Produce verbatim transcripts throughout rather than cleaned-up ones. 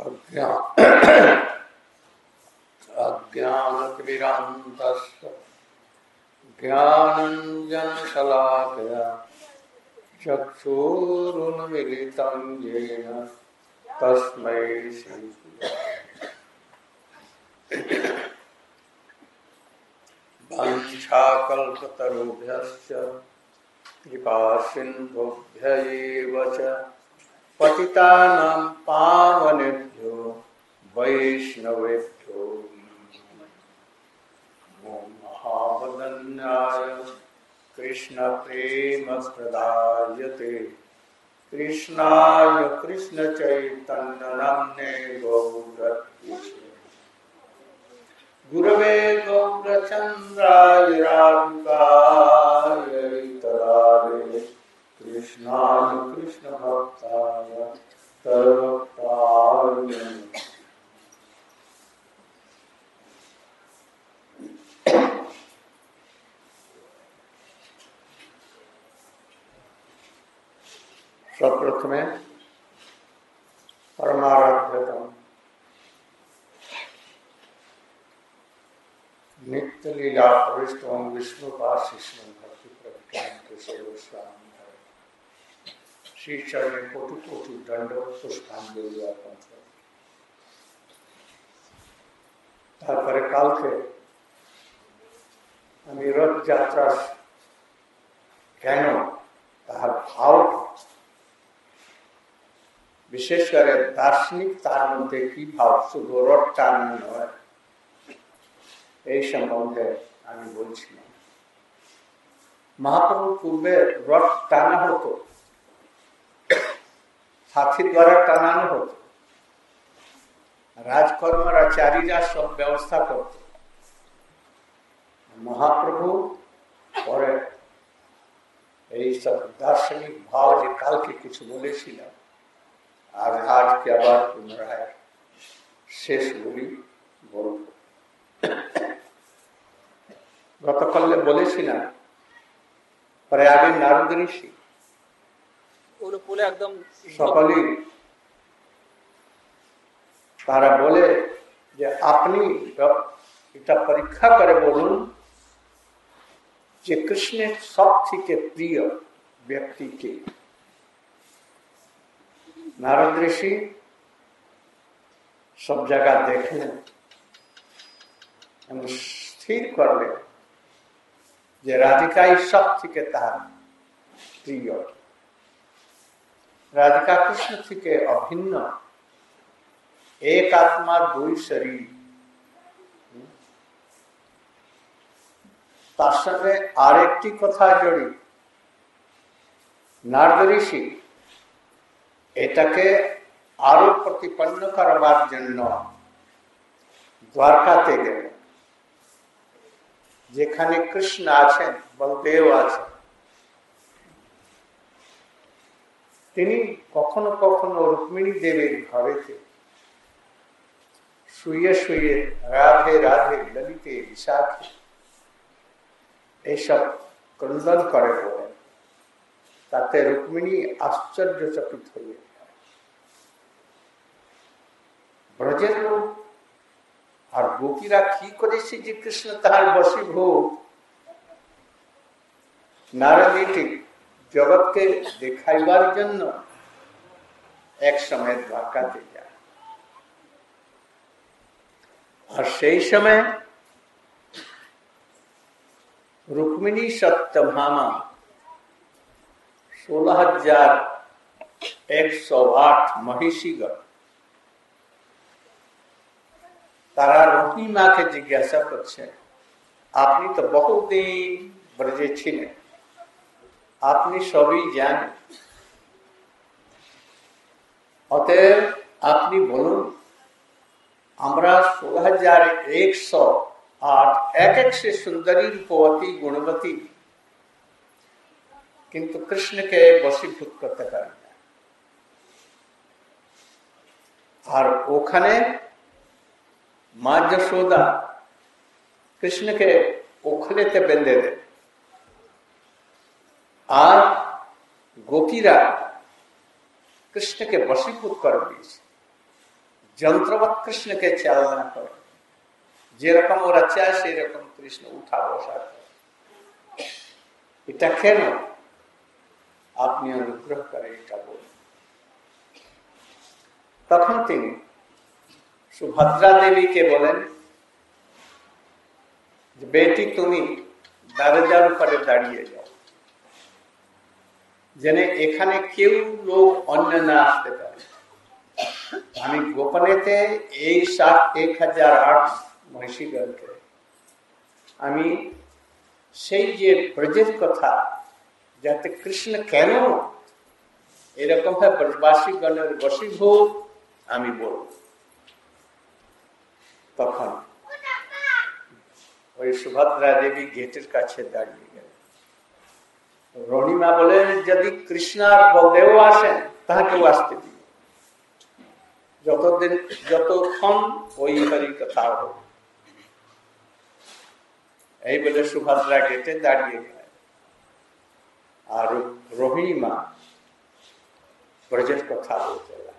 अज्ञानतिमिरान्धस्य ज्ञानाञ्जनशलाकया चक्षुरुन्मीलितं येन तस्मै श्री वाञ्छाकल्पतरुभ्यश्च कृपासिन्धुभ्य एव च पतितानां पावनेभ्यो वैष्णवेभ्यो नमो महावदन्याय कृष्णप्रेमप्रदायते कृष्णाय कृष्णचैतन्यनाम्ने गौरत्विषे गुरवे गौरचन्द्राय राधिकाय तदालये कृष्णाय कृष्णभक्ताय सर्वभक्ताय प्रथमे परमाराध्यतम नित्य लीला प्रविष्टों विष्णुपाशिष्णं भक्ति प्रज्ञान के सर्वस्वामी श्री चरण कोटि कोटि दंडवत पुष्पांजलि अर्पण करें। তারপরে কালকে আমি রথযাত্রা কেন তাহার ভাব বিশেষ করে দার্শনিক তার মধ্যে কি ভাব শুধু রথ টানা নয় এই সম্বন্ধে আমি বলছিলাম। মহাপ্রভুর পূর্বে রথ টানা হতো, সাথী দ্বারা টানানো হতো, রাজকর্মচারীরা সব ব্যবস্থা করত। মহাপ্রভু পরে এই সব দার্শনিক ভাব যে কালকে কিছু বলেছিলাম আর আজকে আবার পুনরায় শেষগুলি বলব। গতকালে বলেছিলাম প্রয়াগে নারদ ঋষি সকলেই তারা বলে যে আপনি এটা পরীক্ষা করে বলুন যে কৃষ্ণের সব থেকে প্রিয় ব্যক্তি কে। নারদ ঋষি সব জায়গা দেখলেন এবং স্থির করলেন যে রাধিকাই সব থেকে তার প্রিয়। রাধিকা কৃষ্ণ থেকে অভিন্ন, এক আত্মা দুই শরীর। তার সঙ্গে আরেকটি কথা জড়ি, নারদ ঋষি এটাকে আরো প্রতিপন্ন করবার জন্য দ্বারকাতে গেলেন, যেখানে কৃষ্ণ আছেন, বলদেব আছেন। তিনি কখনো কখনো রুক্মিণী দেবীর ঘরেতে শুয়ে শুয়ে রাধে রাধে ললিতে বিশাখে এইসব ক্রন্দন করে বলেন। তাতে রুক্মিণী আশ্চর্যচকিত হয়ে ব্রজের লোক আর গোপীরা কি করেছে যে কৃষ্ণ তাহার বশীভূত। নারদীটি জগৎকে দেখাইবার জন্য এক সময় দ্বারকাতে যায়, আর সেই সময় রুক্মিণী সত্যভামা ষোলো হাজার একশো আট মহিষীগণ তারা রুক্মিণী মাকে জিজ্ঞাসা করছে, আপনি তো বহুদিন ব্রজে ছিলেন, আপনি সবই জানেন, অতএব আপনি বলুন আমরা ষোলো হাজার একশো আট এক এক সে সুন্দরী রূপবতী গুণবতী, কিন্তু কৃষ্ণকে বশীভূত করতে পারি না। আর ওখানে মা যশোদা কৃষ্ণকে ওখলেতে বেঁধে দেন, আর গোপীরা কৃষ্ণকে বশীভূত করে দিয়েছে। যন্ত্রবৎ কৃষ্ণকে চালনা করে, যেরকম ওরা চায় সেই রকম কৃষ্ণ উঠা বসা করে। এটা কেন? আপনি অনুগ্রহ করে এটা বলুন। তখন তিনি সুভদ্রা দেবীকে বলেন যে বেটি তুমি দরজার উপরে দাঁড়িয়ে যাও, যেন এখানে কেউ লোক অন্য না আসতে পারে। আমি গোপনেতে এই সাত এক হাজার আট মহিষীগণকে আমি সেই যে ব্রজের কথা, যাতে কৃষ্ণ কেন এরকম ভাবে ব্রজবাসী গণের বশীভূত আমি বলব। তখন ওই সুভদ্রা দেবী গেটের কাছে দাঁড়িয়ে গেল। রণিমা বলেন যদি কৃষ্ণ আর বলদেব আসেন তাহাকেও আসতে দিন, যতদিন যতক্ষণ ওই হরির কথা হবে। এই বলে সুভদ্রা গেটে দাঁড়িয়ে গেলেন, আর রহিমা ব্রজের কথা বলতে লাগলেন।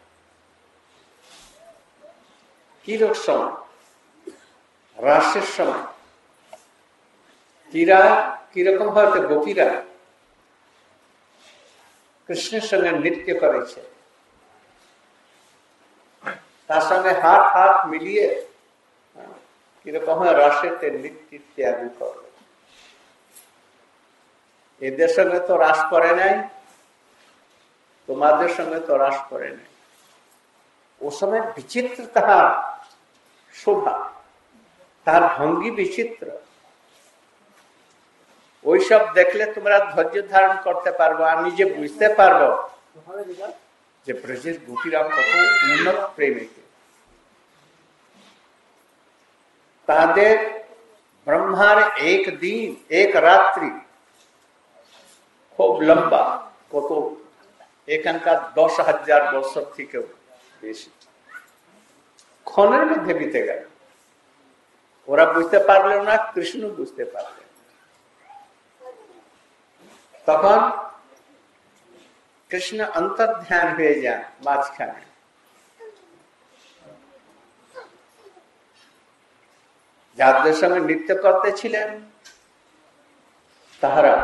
কিরক সময়, রাসের সময় কিরা কিরকম ভাবে গোপীরা কৃষ্ণের সঙ্গে নৃত্য করেছে, তার সঙ্গে হাত হাত মিলিয়ে কিরকম রাসেতে নৃত্য ইত্যাদি করবে। এদের সঙ্গে তো রাস করে নাই, তোমাদের সঙ্গে তো রাস করে নাই। ও সময় বিচিত্র তাহার শোভা, তার ভঙ্গি বিচিত্র। ওইসব দেখলে তোমরা ধৈর্য ধারণ করতে পারবো, আর নিজে বুঝতে পারবো যে ব্রজের গোপীরা কত উন্নত প্রেমিক। তাদের ব্রহ্মার এক দিন এক রাত্রি খুব লম্বা, কত এখানকার দশ হাজার বছর থেকেও বেশি ক্ষণের মধ্যে বিতে গেল। ওরা বুঝতে পারলেও না, কৃষ্ণ বুঝতে পারলেন। তখন কৃষ্ণ অন্তর্ধান হয়ে যান মাঝখানে। যাদের সঙ্গে নৃত্য করতে ছিলেন তাহারা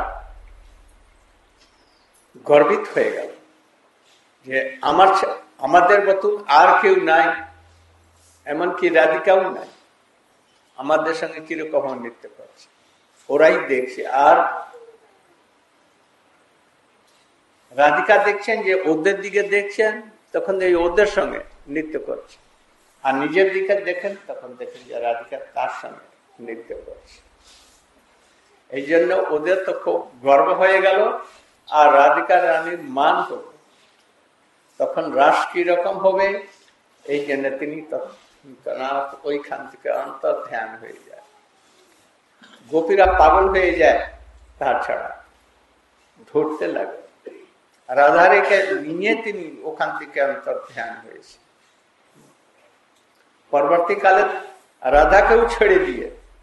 গর্বিত হয়ে গেল যে আমার আমাদের মতো আর কেউ নাই, এমনকি রাধিকাও নাই, আমাদের সঙ্গে কিরকম নৃত্য করছে। ওরাই দেখছে, আর রাধিকা দেখছেন যে ওদের দিকে দেখছেন, তখন ওদের সঙ্গে নৃত্য করছে। আর নিজের দিকে দেখেন, তখন দেখেন যে রাধিকা তার সঙ্গে নৃত্য করছে। এই জন্য ওদের তো খুব গর্ব হয়ে গেল, আর রাধিকা রানীর মান হল। তখন রাস কিরকম হবে, এই জন্য তিনি তখন ওইখান থেকে অন্তর্ধান হয়ে যায়। গোপীরা পাগল হয়ে যায় তার ছাড়া, ধরতে লাগে। রাধারেকে নিয়ে তিনি ওখান থেকে অন্তর্ধান হয়েছে। পরবর্তীকালে রাধাকেও ছেড়ে দিয়ে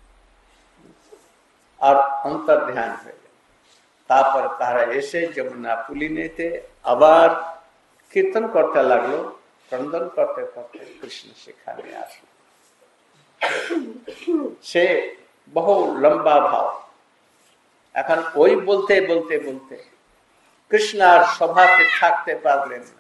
আর অন্তর্ধান হয়ে গেল। তারপর তারা এসে যমুনা পুলিনেতে আবার কীর্তন করতে লাগলো, ক্রন্দন করতে করতে কৃষ্ণ সেখানে আসলো। সে বহু লম্বা ভাব। এখন ওই বলতে বলতে বলতে কৃষ্ণ আর সভাতে থাকতে পারলেন না।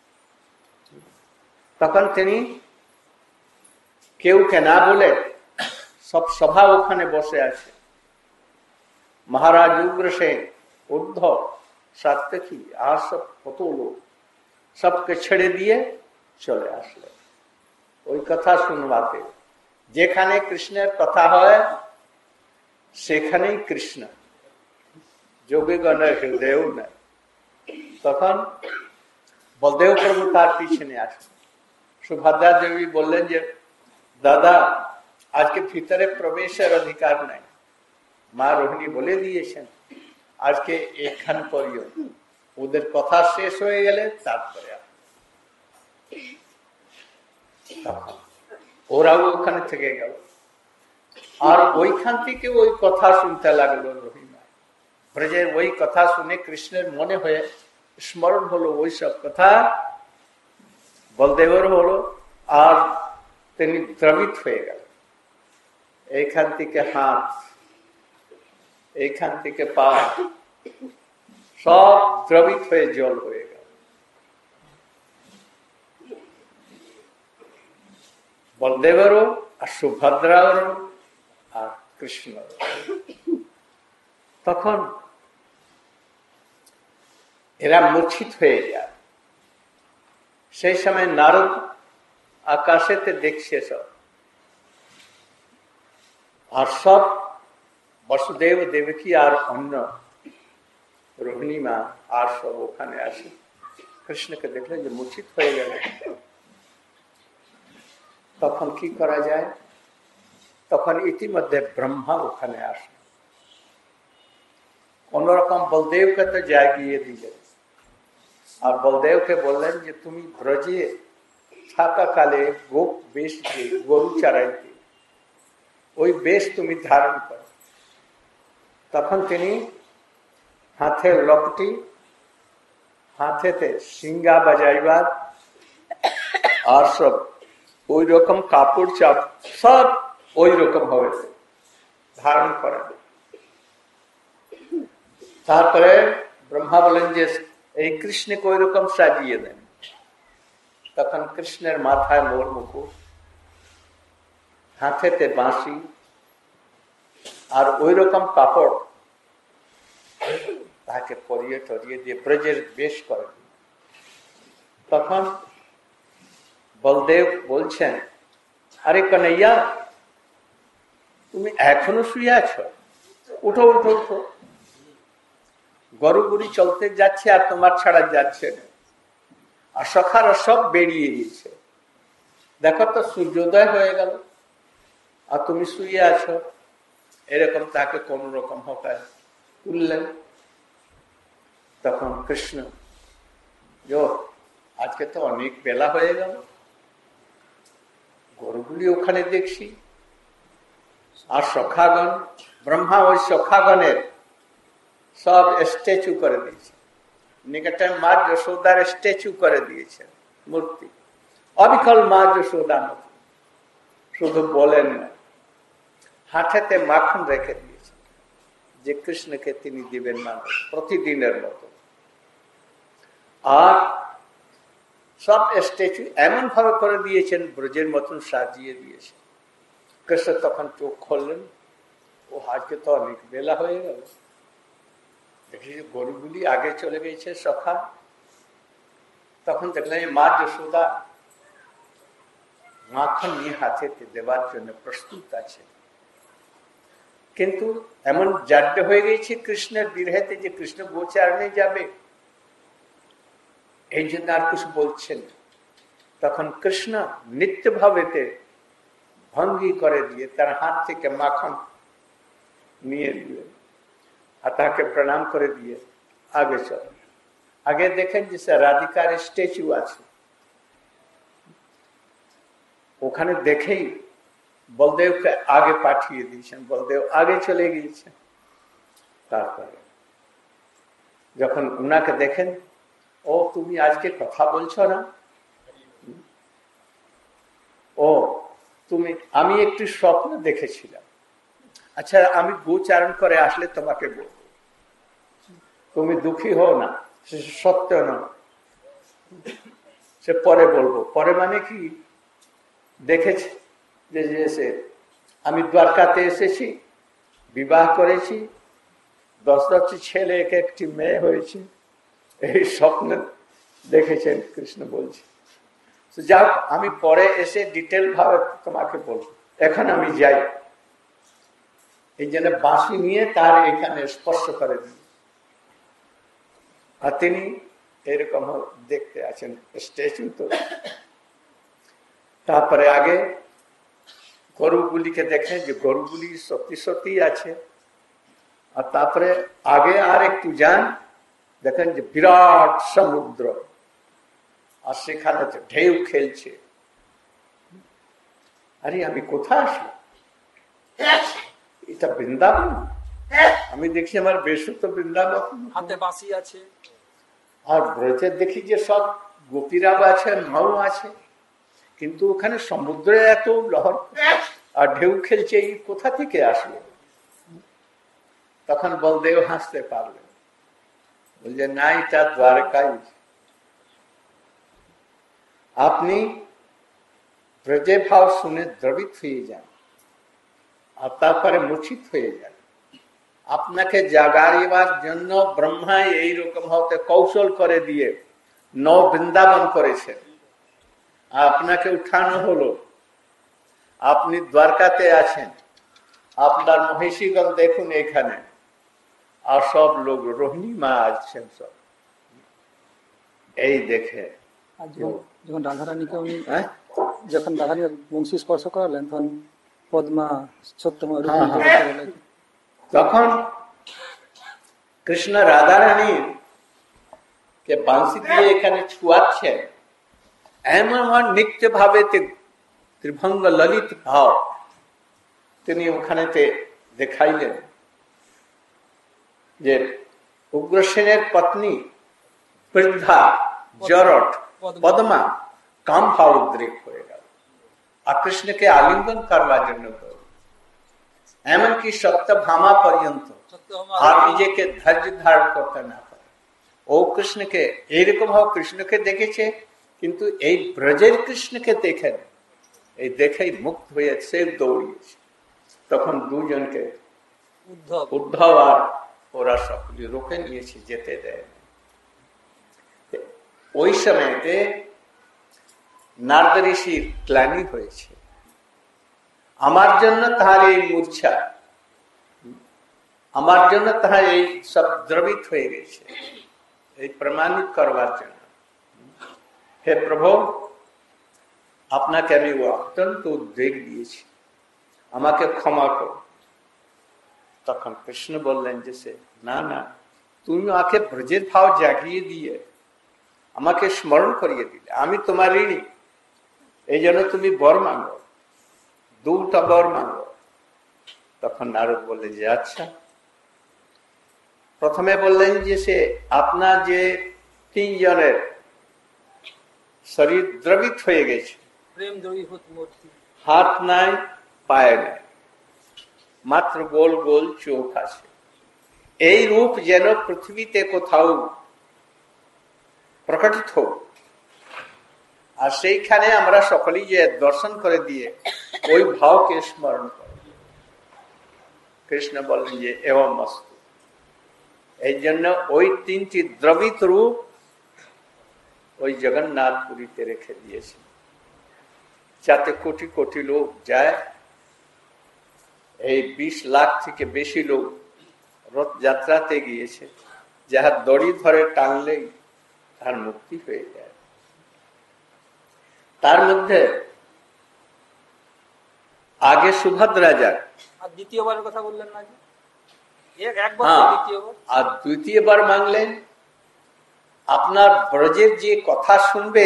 তখন তিনি কেউ কে না বলে সব সভা ওখানে বসে আছে। মহারাজ উগ্রসেন, উদ্ধব, সাত্যকী আর সব কত লোক সবকে ছেড়ে দিয়ে চলে আসলে ওই কথা শুনবাতে। যেখানে কৃষ্ণের কথা হয় সেখানেই কৃষ্ণ, যোগীগণের হৃদয়েও নাই। তখন বলদেব প্রভু তার পিছনে আসে। সুভদ্রা দেবী বললেন যে দাদা, আজকে ভিতরে প্রবেশের অধিকার নাই, মা রোহিণী বলে দিয়েছেন আজকে এখান পর্যন্ত, ওদের কথা শেষ হয়ে গেলে তারপরে ওরাও ওখানে থেকে গেল। আর ওইখান থেকে ওই কথা শুনতে লাগলো রহিমা। ব্রজের ওই কথা শুনে কৃষ্ণের মনে হয়ে স্মরণ হলো ওই সব কথা বলদেবর হলো, আর তিনি দ্রবিত হয়ে গেল। এইখান থেকে হাত, এইখান থেকে পা, সব দ্রবিত হয়ে জল হয়ে গেল। বলদেবেরও আর সুভদ্রারও আর কৃষ্ণ। তখন এরা মূর্ছিত হয়ে যায়। সেই সময় নারদ আকাশেতে দেখছে সব, আর সব বসুদেব দেবকী আর অন্য রোহিণী মা আর সব ওখানে আসে। কৃষ্ণকে দেখলেন যে মূর্ছিত হয়ে গেল। তখন কি করা যায়? তখন ইতিমধ্যে ব্রহ্মা ওখানে আসে। কোনরকম বলদেবকে তো জাগিয়ে দিলেন, আর বলদেবকে বললেন যে তুমি ব্রজে থাকাকালে গোপ বেশ দিয়ে গরু চড়াইতে, ওই বেশ তুমি ধারণ করো। তখন তিনি হাতের লকটি, হাতেতে সিঙ্গা বাজাইবার আর সব ওই রকম কাপড় চাপ সব ওই রকম হবে ধারণ করেন। তারপরে ব্রহ্মা বলেন যে এই কৃষ্ণকে ওই রকম সাজিয়ে দেন। তখন কৃষ্ণের মাথায় মোর মুকুট, হাতেতে বাঁশি আর ওই রকম কাপড় তাকে পরিয়ে টরিয়ে দিয়ে ব্রজের বেশ করেন। তখন বলদেব বলছেন, আরে কন্হैया, তুমি এখনো শুয়ে আছো? উঠো উঠো উঠো, গরুগুলি চলতে যাচ্ছে আর তোমার ছাড়া যাচ্ছে না, আর সখারা সব বেরিয়ে গেছে। দেখো তো সূর্যোদয় হয়ে গেল আর তুমি শুয়ে আছো। এরকম তাকে কোন রকম হকায় তুললেন। তখন কৃষ্ণ, যো আজকে তো অনেক বেলা হয়ে গেল, গরুগুলি ওখানে দেখছি, আর সখাগণ, ব্রহ্মা ওই সখাগণের সব স্ট্যাচু করে দিয়েছে, নিকটে মা যশোদার স্ট্যাচু করে দিয়েছে মূর্তি, অবিকল মা যশোদা মতো। শুধু বলেন না, হাতেতে মাখন রেখে দিয়েছে যে কৃষ্ণকে তিনি দিবেন মানুষ প্রতিদিনের মতো। আর সব স্ট্যাচু এমন ভাবে করে দিয়েছেন, ব্রজের মতন সাজিয়ে দিয়েছে। কৃষ্ণ তখন চোখ খুললেন, ও আজকে তো অনেক বেলা হয়ে গেল, দেখি গরুগুলি আগে চলে গেছে সখা। তখন দেখলেন মা যশোদা মাখন নিয়ে হাতে দেবার জন্য প্রস্তুত আছে, কিন্তু এমন জাড্য হয়ে গেছে কৃষ্ণের বিরহেতে যে কৃষ্ণ গোচারণে যাবে, এই জন্য আর কিছু বলছেন। তখন কৃষ্ণ নিত্য ভাবেতে ভঙ্গি করে দিয়ে তার হাত থেকে মাখন নিয়ে দিলেন আর তাকে প্রণাম করে দিয়ে আগে চল। আগে দেখেন যে রাধিকার স্ট্যাচু আছে, ওখানে দেখেই বলদেবকে আগে পাঠিয়ে দিয়েছেন, বলদেব আগে চলে গিয়েছেন। তারপরে যখন উনাকে দেখেন, ও তুমি আজকে কথা বলছো না, ও তুমি, আমি একটি স্বপ্ন দেখেছিলাম, আচ্ছা আমি গোচারণ করে আসলে তোমাকে বলবো, তুমি দুঃখী হও না, সে সত্য নয়, সে পরে বলবো। পরে মানে কি, দেখেছি যে আমি দ্বারকাতে এসেছি, বিবাহ করেছি, দশ দশটি ছেলে এক একটি মেয়ে হয়েছে, এই স্বপ্ন দেখেছেন কৃষ্ণ বলছে। যাক আমি পরে এসে ডিটেল ভাবে তোমাকে বলবো, এখন আমি যাই। এই জন্য বাঁশি নিয়ে তার এখানে স্পর্শ করে দিই, আর তিনি এরকম দেখতে আছেন স্ট্যাচু। তো তারপরে আগে গরুগুলিকে দেখেন যে গরুগুলি সত্যি সত্যি আছে, আর তারপরে আগে আর একটু যান, দেখেন যে বিরাট সমুদ্র, আর সেখানে ঢেউ খেলছে। আরে আমি কোথায় আসলাম, এটা বৃন্দাবন? আমি দেখছি আমার বেশ তো বৃন্দাবন, হাতে বাঁশি আছে, আর ব্রজে দেখি যে সব গোপীরাও আছে, মাও আছে, কিন্তু ওখানে সমুদ্রে এত লহর আর ঢেউ খেলছে, এই কোথা থেকে আসলো? তখন বলদেব হাসতে পারলেন, বলছে না, এটা দ্বারকায়। আপনি ব্রজে ভাব শুনে দ্রবিত হয়ে যান আর তারপরে মূর্ছিত হয়ে যান। আপনাকে জাগাইবার জন্য ব্রহ্মা এইরকম হতে কৌশল করে দিয়ে নৌ বৃন্দাবন করেছেন, আপনাকে উঠানো হলো। আপনি দ্বারকাতে আছেন, আপনার মহিষীগণ দেখুন এখানে, আর সব লোক রোহিণী মা আছেন সব, এই দেখে। যখন রাধারানীকে উনি যখন রাধারানী বংশী স্পর্শ করালেন, তখন পদ্মা ছত্রমা তখন কৃষ্ণ রাধারানী কে বাঁশি দিয়ে এখানে ছুয়াচ্ছেন, এমন নিত্য ভাবে ত্রিভঙ্গ ললিত ভাব তিনি ওখানেতে দেখাইলেন যে উগ্রসেনের পত্নী বৃদ্ধা জরট পদ্মা কাম ভাব উদ্রেক হয়ে গেল আর কৃষ্ণকে আলিঙ্গন করবার জন্য এমনকি সত্যভামা পর্যন্ত আর নিজেকে ধৈর্য ধারণ করতে না পারে। ও কৃষ্ণকে এইরকম ভাবে কৃষ্ণকে দেখেছে, কিন্তু এই ব্রজের কৃষ্ণকে দেখেন, এই দেখেই মুক্ত হয়ে সে দৌড়িয়েছে। তখন দুজনকে উদ্ধব আর ওরা সকলে রোকে নিয়েছে, যেতে দেয়। ওই সময়তে নারদ ঋষির গ্লানি হয়েছে, আমার জন্য তাহার এই মূর্ছা, আমার জন্য তাহার এই সব দ্রবিত হয়ে গেছে, এই প্রমাণিত করবার জন্য হে প্রভু, আপনাকে আমি ও অত্যন্ত উদ্বেগ দিয়েছি, আমাকে ক্ষমা করো। তখন কৃষ্ণ বললেন যে সে না না, তুমি আমাকে ব্রজের ভাব জাগিয়ে দিয়ে আমাকে স্মরণ করিয়ে দিলে, আমি তোমার ঋণী, এই জন্য তুমি বর মাঙ্গো, দুটা বর মাঙ্গো। তখন নারদ বললেন যে আচ্ছা। প্রথমে বললেন যে সে আপনার যে তিনজনের শরীর দ্রবিত হয়ে গেছে, হাত নাই, পায়ে নাই, মাত্র গোল গোল চোখ আছে, এই রূপ যেন পৃথিবীতে কোথাও প্রকটিত হোক, আর সেইখানে আমরা সকলেই যে দর্শন করে দিয়ে ওই ভাবকে স্মরণ করি। কৃষ্ণ বললেন যে এবং মস্তু। এই জন্য ওই তিনটি দ্রবিত রূপ ওই জগন্নাথ পুরীতে রেখে দিয়েছে, যাতে কোটি কোটি লোক যায়। এই বিশ লাখ থেকে বেশি লোক রথযাত্রাতে গিয়েছে, যাহার দড়ি ধরে টানলেই তার মুক্তি হয়ে যায়। তার মধ্যে আগে সুভদ্রা যায়, আর দ্বিতীয়বারের কথা বললেন না, আর দ্বিতীয়বার মাংলেন আপনার ব্রজের যে কথা শুনবে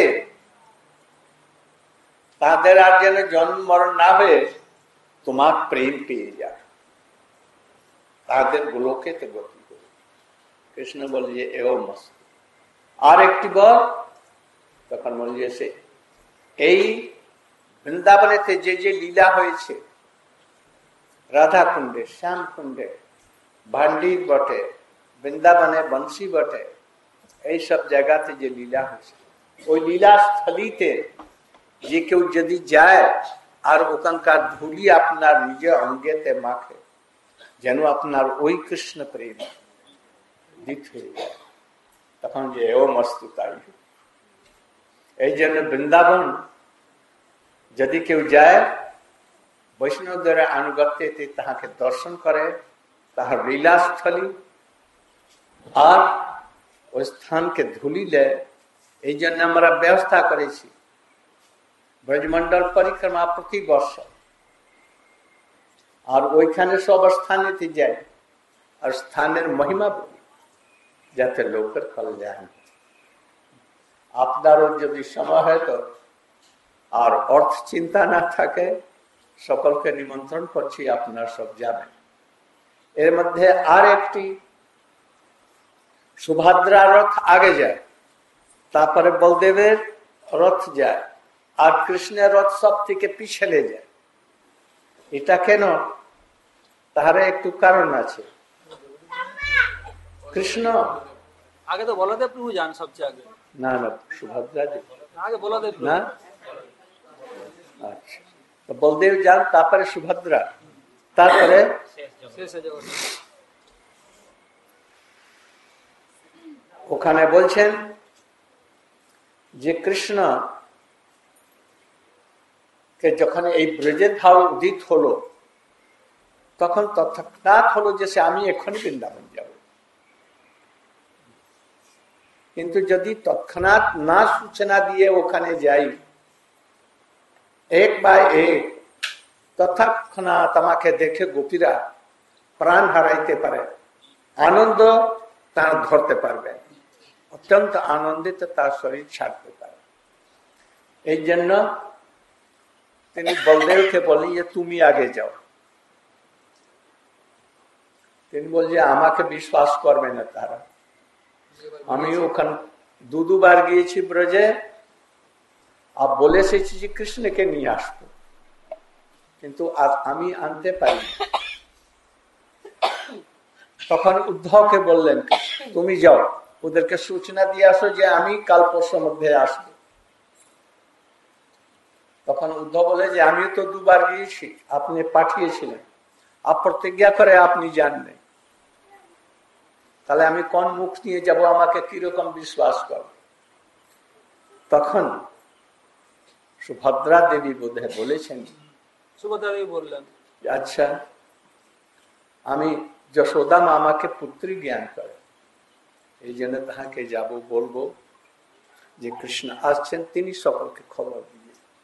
তাদের আর যেন জন্ম মরণ না হয়ে তোমার প্রেম পেয়ে যায়, তাদের গোলকেতে গতি করে। কৃষ্ণ বলে যে এও মস্ত। আর একটি বর তখন বলে যে সে এই বৃন্দাবনেতে যে যে লীলা হয়েছে, রাধা কুণ্ডে, শ্যাম কুণ্ডে, ভান্ডির বটে, বৃন্দাবনে বংশী বটে, এই সব জায়গাতে যে লীলা হয়েছে, ওই লীলা স্থলীতে যে কেউ যদি যায় আর ওখানকার ধুলি আপনার নিজের অঙ্গেতে মাখে, যেন আপনার ওই কৃষ্ণ প্রেম দিত হয়ে যায়, তখন যে ও মস্তু তাই। এই জন্য বৃন্দাবন যদি কেউ যায় বৈষ্ণব দ্বারা আনুগত্যে তাহাকে দর্শন করে, তাহার লীলাস্থলী আর ওই স্থানকে ধুলি দেয়। এই জন্য আমরা ব্যবস্থা করেছি ব্রজমন্ডল পরিক্রমা প্রতি বর্ষ, আর ওইখানে সব স্থানেতে যাই আর স্থানের মহিমা বলি, যাতে লোকের কল্যাণ। আপনারও যদি সময় হয় তো, আর অর্থ চিন্তা না থাকে, সকলকে নিমন্ত্রণ করছি, আপনারা সব যাবেন। এর মধ্যে আর একটি সুভদ্রা রথ আগে যায়, তারপরে বলদেবের রথ যায়, আর কৃষ্ণের রথ সব থেকে পিছলে যায়। এটা কেন? তার একটু কারণ আছে। কৃষ্ণ আগে তো বলদেব প্রভু যান সবচেয়ে আগে। না না, সুভদ্রা আগে বলদেব না। আচ্ছা, তো বলদেব যান, তারপরে সুভদ্রা, তারপরে ওখানে বলছেন যে কৃষ্ণ কে যখন এই ব্রজের ভাব উদিত হলো, তখন তৎক্ষণাৎ হলো যে সে আমি এখনই বৃন্দাবন যাব। কিন্তু যদি তৎক্ষণাৎ না সূচনা দিয়ে ওখানে যাই, এক বাই এক, তৎক্ষণাৎ আমাকে দেখে গোপীরা প্রাণ হারাইতে পারে, আনন্দ তার ধরতে পারবে, অত্যন্ত আনন্দিত তার শরীর ছাড়তে পারে। এই জন্য তিনি বলদেবকে বলেন যে তুমি আগে যাও। তিনি বলছে আমাকে বিশ্বাস করবে না তারা, আমি ওখানে দু দুবার গিয়েছি ব্রজে, আর বলে এসেছি যে কৃষ্ণকে নিয়ে আসবো, কিন্তু আজ আমি আনতে পারি। তখন উদ্ধবকে বললেন তুমি যাও, ওদেরকে সূচনা দিয়ে আসো যে আমি কাল পরশুর মধ্যে আসবো। তখন উদ্ধব বলে যে আমি তো দুবার গিয়েছি, আপনি পাঠিয়েছিলেন, আর প্রতিজ্ঞা করে আপনি জানবেন, তাহলে আমি কোন মুখ নিয়ে যাব, আমাকে কিরকম বিশ্বাস করবে? তখন সুভদ্রা দেবী বোধহয় বলেছেন, সুভদ্রা দেবী বললেন আচ্ছা আমি যশোদা মা আমাকে পুত্রী জ্ঞান করে, এই জন্য তাহাকে যাব, বলবো যে কৃষ্ণ আসছেন, তিনি সকলকে খবর দিয়ে।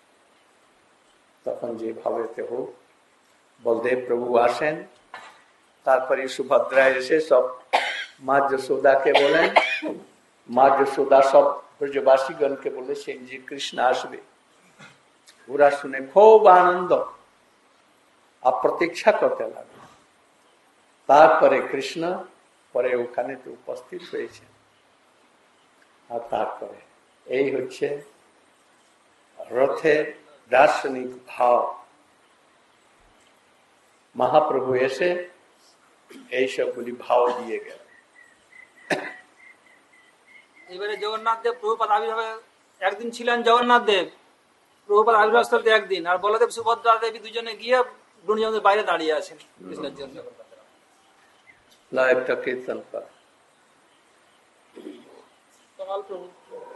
তখন যে ভাবেতে হোক বলদেব প্রভু আসেন, তারপরে সুভদ্রা এসে সব মা যশোদাকে বলেন, মা যশোদা সব ব্রজবাসীগণকে বলেছেন যে কৃষ্ণ আসবে। ওরা শুনে খুব আনন্দ আর প্রতীক্ষা করতে লাগলো। তারপরে কৃষ্ণ পরে ওখানে তো উপস্থিত হয়েছে। আর তারপরে এই হচ্ছে রথের দার্শনিক ভাব। মহাপ্রভু এসে এই সবগুলি ভাব দিয়ে গেল। এবারে জগন্নাথ দেব প্রভুপাদ আবির্ভাবে একদিন ছিলেন, জগন্নাথ দেব প্রভুপাদ আবির্ভাব স্থলতে একদিন, আর বলদেব সুভদ্রা দেবী দুজনে গিয়ে গুণজনের বাইরে দাঁড়িয়ে আছেন কৃষ্ণের জন্য। একটা কীর্তন কর প্রভু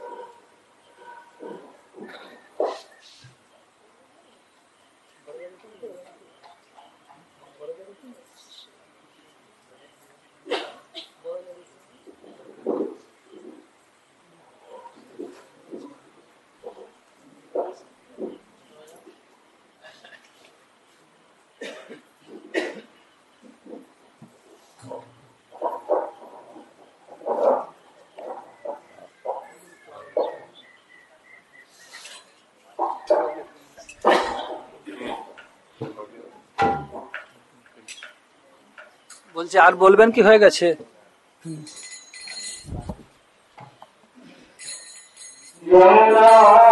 বলছে আর বলবেন কি হয়ে গেছে? Yeah.